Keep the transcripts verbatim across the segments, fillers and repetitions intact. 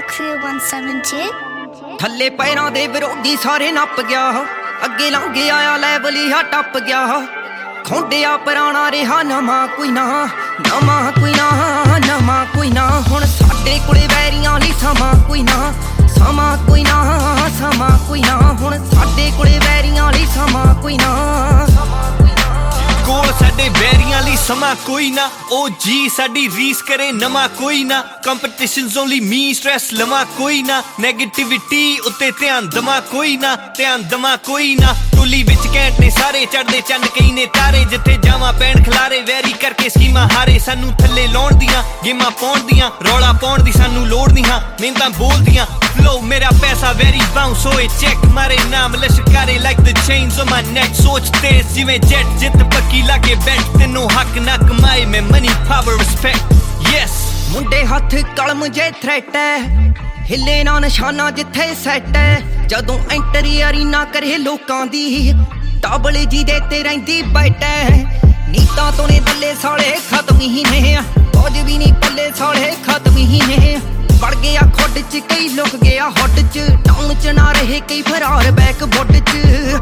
three one seven two ਥੱਲੇ ਪੈਰਾਂ ਦੇ ਵਿਰੋਧੀ ਸਾਰੇ ਨੱਪ ਗਿਆ ਅੱਗੇ ਲੰਘ ਆਇਆ ਲੈਵਲ ਹੀ ਹਾ ਟੱਪ ਗਿਆ ਖੋਂਡਿਆ ਪੁਰਾਣਾ ਰਿਹਾ ਨਵਾਂ ਕੋਈ ਨਾ ਨਵਾਂ ਕੋਈ ਨਾ ਨਵਾਂ ਕੋਈ ਨਾ ਹੁਣ ਸਾਡੇ ਕੋਲੇ ਵੈਰੀਆਂ ਲਈ ਸਮਾਂ ਕੋਈ ਨਾ ਸਮਾਂ ਕੋਈ ਨਾ ਸਮਾਂ ਕੋਈ ਨਾ ਹੁਣ ਸਾਡੇ ਕੋਲੇ ਵੈਰੀਆਂ ਲਈ ਸਮਾਂ ਕੋਈ ਨਾ ਕੋਲ ਸਾਡੇ ਵੈਰੀਆਂ ਲਈ ਸਮਾਂ ਕੋਈ ਨਾ ਉਹ ਜੀ ਸਾਡੀ ਰੀਸ ਕਰੇ ਨਵਾਂ ਕੋਈ ਨਾ ਕੰਪੀਟੀਸ਼ਨਸ ਓਨਲੀ ਮੀ ਸਟ੍ਰੈਸ ਲਵਾਂ ਕੋਈ ਨਾ ਨੈਗੇਟਿਵਿਟੀ ਉੱਤੇ ਧਿਆਨ ਦਵਾਂ ਕੋਈ ਨਾ ਧਿਆਨ ਦਵਾਂ ਕੋਈ ਨਾ ਟੋਲੀ ਵਿੱਚ ਘੈਂਟ ਨੇ ਸਾਰੇ ਚੜਦੇ ਚੰਨ ਕਈ ਨੇ ਤਾਰੇ ਜਿੱਥੇ ਜਾਵਾਂ ਪੈਣ ਖਲਾਰੇ ਵੈਰੀ ਕਰਕੇ ਸਕੀਮਾਂ ਹਾਰੇ ਸਾਨੂੰ ਥੱਲੇ ਲਾਉਣ ਦੀਆਂ ਗੇਮਾਂ ਪਾਉਣ ਦੀਆਂ ਰੌਲਾ ਪਾਉਣ ਦੀ ਸਾਨੂੰ ਲੋੜ ਨਹੀਂ ਹਾਂ ਮਿਹਨਤਾਂ ਬੋਲਦੀਆਂ ਫਲੋ ਮੇਰਾ ਪੈਸਾ ਵੈਰੀ ਬਾਉਂਸ ਹੋਏ ਚੈੱਕ ਮਾਰੇ ਨਾਮ ਲਸ਼ਕਾਰੇ like the chains on my neck ਸੋਚ ਤੇਜ਼ ਜਿਵੇਂ ਜੈਟ ਜਿੱਤ ਪੱਕੀ ਲਾਗੇ ਬੈਠ ਤੈਨੂੰ ਹੱਕ ਨਾ ਕਮਾਏ ਮੈਂ ਮਨੀ ਪਾਵਰ ਰਿਸਪੈਕਟ ਯੈਸ ਮੁੰਡੇ ਹੱਥ ਕਲਮ ਜੇ ਥ੍ਰੈਟ ਹੈ ਹਿੱਲੇ ਨਾ ਨਿਸ਼ਾਨਾ ਜਿੱਥੇ ਸੈੱਟ ਹੈ ਜਦੋਂ ਐਂਟਰੀ ਅਰੀਨਾ ਕਰੇ ਲੋਕਾਂ ਦੀ ਟਾਬਲ ਜੀ ਦੇ ਤੇ ਰਹਿੰਦੀ ਬੈਠੈ ਨੀਤਾਂ ਤੋਂ ਨੇ ਬੱਲੇ ਸਾਲੇ ਖਤਮ ਹੀ ਨੇ ਕੁਝ ਵੀ ਨਹੀਂ ਪੱਲੇ ਸਾਲੇ ਖਤਮ ਹੀ ਨੇ ਵੜ ਗਿਆ ਖੁੱਡ ਚ ਕਈ ਲੁਕ ਗਿਆ ਹੁੱਡ ਚ ਟਾਊਨ ਚ ਨਾ ਰਹੇ ਕਈ ਫਰਾਰ ਬੈਕ ਬੁੱਡ ਚ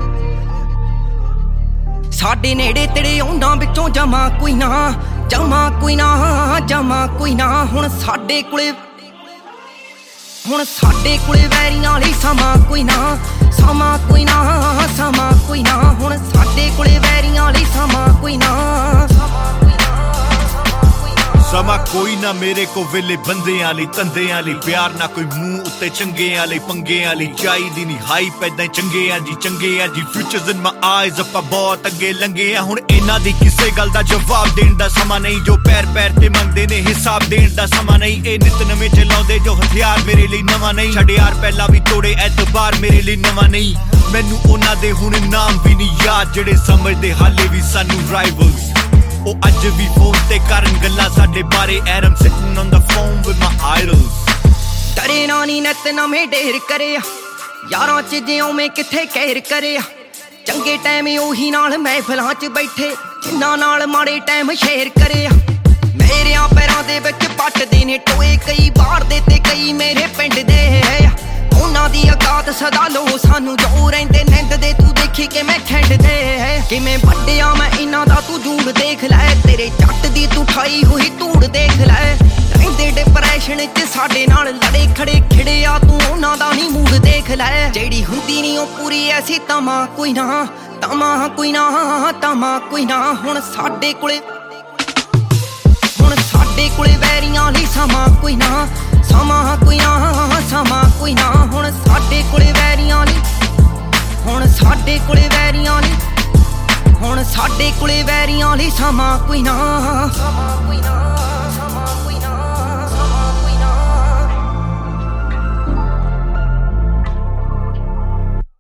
ਸਾਡੇ ਨੇੜੇ ਤੇੜੇ ਉਹਨਾਂ ਵਿੱਚੋਂ ਜਮਾ ਕੋਈ ਨਾ ਜਮਾ ਕੋਈ ਨਾ ਜਮਾ ਕੋਈ ਨਾ ਹੁਣ ਸਾਡੇ ਕੋਲੇ ਹੁਣ ਸਾਡੇ ਕੋਲੇ ਵੈਰੀਆਂ ਲਈ ਸਮਾਂ ਕੋਈ ਨਾ ਸਮਾਂ ਕੋਈ ਨਾ ਸਮਾਂ ਕੋਈ ਨਾ ਹੁਣ ਸਾਡੇ ਕੋਲੇ ਵੈਰੀਆਂ ਲਈ ਸਮਾਂ ਕੋਈ ਨਾ ਸਮਾਂ ਕੋਈ ਨਾ ਮੇਰੇ ਕੋ ਵੇਲੇ ਬੰਦਿਆਂ ਲਈ ਤੰਦਿਆਂ ਲਈ ਪਿਆਰ ਨਾ ਕੋਈ ਮੂੰਹ ਉੱਤੇ ਚੰਗਿਆਂ ਲਈ ਪੰਗਿਆਂ ਲਈ ਚਾਹੀਦੀ ਨਹੀਂ ਹਾਈਪ ਐਦਾਂ ਚੰਗਿਆਂ ਜੀ ਚੰਗਿਆਂ ਜੀ ਫਿਊਚਰਸ ਇਨ ਮਾਈ ਆਈਜ਼ ਆਪਾਂ ਬਹੁਤ ਅੱਗੇ ਲੰਘੇ ਆ ਹੁਣ ਇਹਨਾਂ ਦੀ ਕਿਸੇ ਗੱਲ ਦਾ ਜਵਾਬ ਦੇਣ ਦਾ ਸਮਾਂ ਨਹੀਂ ਜੋ ਪੈਰ ਪੈਰ ਤੇ ਮੰਗਦੇ ਨੇ ਹਿਸਾਬ ਦੇਣ ਦਾ ਸਮਾਂ ਨਹੀਂ ਇਹ ਨਿਤ ਨਵੇਂ ਚਲਾਉਂਦੇ ਜੋ ਹਥਿਆਰ ਮੇਰੇ ਲਈ ਨਵਾਂ ਨਹੀਂ ਛੱਡ ਯਾਰ ਪਹਿਲਾਂ ਵੀ ਤੋੜੇ ਐਤਬਾਰ ਮੇਰੇ ਲਈ ਨਵਾਂ ਨਹੀਂ ਮੈਨੂੰ ਉਹਨਾਂ ਦੇ ਹੁਣ ਨਾਮ ਵੀ ਨਹੀਂ ਯਾਦ ਜਿਹੜੇ ਸਮਝਦੇ ਹਾਲੇ ਵੀ ਸਾਨੂੰ ਰਾਈਵਲਸ ਉਹ ਅੱਜ ਵੀ ਫੋਨ ਤੇ ਕਰਨ ਗੱਲਾਂ ਸਾਡੇ ਬਾਰੇ erm sitting on the phone with my idols Dre ਨਾ ਨੀ ਨਿਤ ਨਵੇਂ ਢੇਰ ਕਰਿਆ ਯਾਰਾਂ ਚ ਜਿਉਂ ਮੈਂ ਕਿੱਥੇ ਕਹਿਰ ਕਰਿਆ ਚੰਗੇ ਟਾਈਮ ਉਹੀ ਨਾਲ ਮਹਿਫਲਾਂ ਚ ਬੈਠੇ ਜਿਨ੍ਹਾਂ ਨਾਲ ਮਾੜੇ ਟਾਈਮ ਸ਼ੇਅਰ ਕਰਿਆ ਮੇਰਿਆਂ ਪੈਰਾਂ ਦੇ ਵਿੱਚ ਪੱਟਦੇ ਨੇ ਟੋਏ ਕਈ ਬਾਹਰ ਦੇ ਤੇ ਕਈ ਮੇਰੇ ਪਿੰਡ ਦੇ ਉਹਨਾਂ ਦੀ ਔਕਾਤ ਸਦਾ ਲੋ ਸਾਨੂੰ ਜੋ ਰਹਿੰਦੇ ਨਿੰਦ ਦੇ ਤੂੰ ਦੇਖੀ ਕਿਵੇਂ ਖੇਡਦੇ ਕਿਵੇਂ ਵੱਡਿਆ ਮੈਂ ਇਹਨਾਂ ਦਾ ਤੂੰ ਜੂੜ ਦੇਖ ਲੈ ਤੇਰੇ ਜੱਟ ਦੀ ਤੂੰ ਠਾਈ ਹੋਈ ਧੂੜ ਦੇਖ ਲੈ ਰਹਿੰਦੇ ਡਿਪਰੈਸ਼ਨ ਚ ਸਾਡੇ ਨਾਲ ਲੜੇ ਖੜੇ ਖਿੜਿਆ ਤੂੰ ਉਹਨਾਂ ਦਾ ਨਹੀਂ ਮੂਡ ਦੇਖ ਲੈ ਜਿਹੜੀ ਹੁੰਦੀ ਨਹੀਂ ਉਹ ਪੂਰੀ ਐਸੀ ਤਮਾ ਕੋਈ ਨਾ ਤਮਾ ਕੋਈ ਨਾ ਤਮਾ ਕੋਈ ਨਾ ਹੁਣ ਸਾਡੇ ਕੋਲੇ ਹੁਣ ਸਾਡੇ ਕੋਲੇ ਵੈਰੀਆਂ ਲਈ ਸਮਾਂ ਕੋਈ ਨਾ ਸਮਾਂ ਕੋਈ ਨਾ ਸਮਾਂ ਕੋਈ ਨਾ ਹੁਣ ਸਾਡੇ ਕੋਲੇ ਵੈਰੀਆਂ ਲਈ ਹੁਣ ਸਾਡੇ ਕੋਲੇ ਵੈਰੀਆਂ ਲਈ ਹੁਣ ਸਾਡੇ ਕੋਲੇ ਵੈਰੀਆਂ ਲਈ ਸਮਾਂ ਕੋਈ ਨਾ ਸਮਾਂ ਕੋਈ ਨਾ